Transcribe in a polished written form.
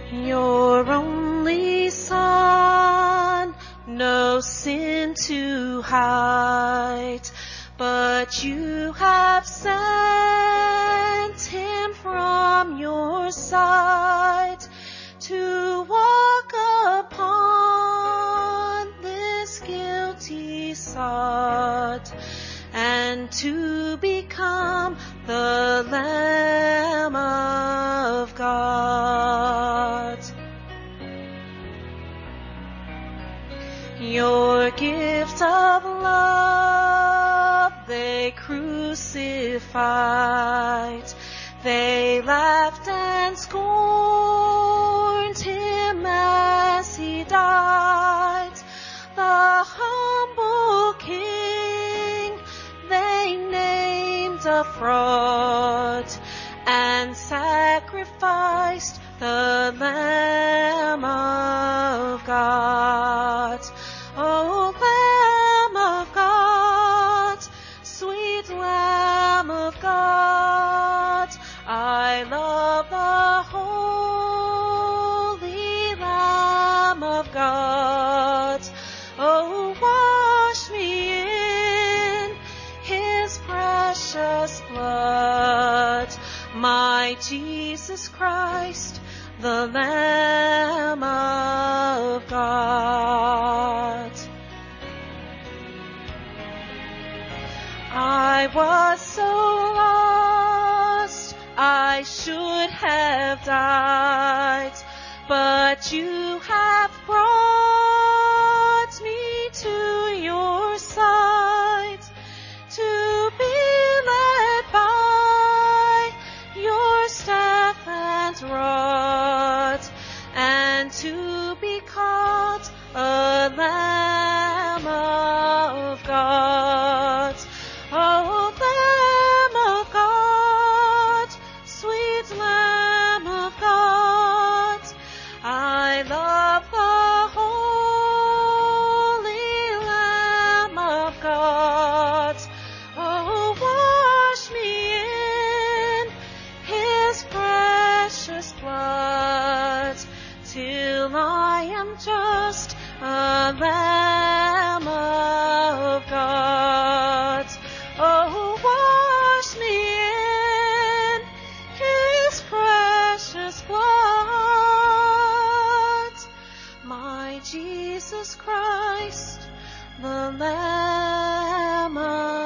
Your only Son, no sin to hide, but you have sent him from your side to walk upon this guilty sod and to become the Lamb of God. Your gift of love they crucified. They laughed and scorned him as he died. The humble King they named a fraud and sacrificed the Lamb of God. O Lamb of God, sweet Lamb of God, I love the holy Lamb of God. Oh, wash me in his precious blood, my Jesus Christ, the Lamb of God. I was so lost, I should have died, but you have brought me to your side, to be led by your staff and rod, and to be called a Lamb of God. Oh, Lamb of God, sweet Lamb of God, I love the holy Lamb of God. Oh, wash me in his precious blood, till I am just a Lamb of God. Oh, wash me in his precious blood, my Jesus Christ, the Lamb of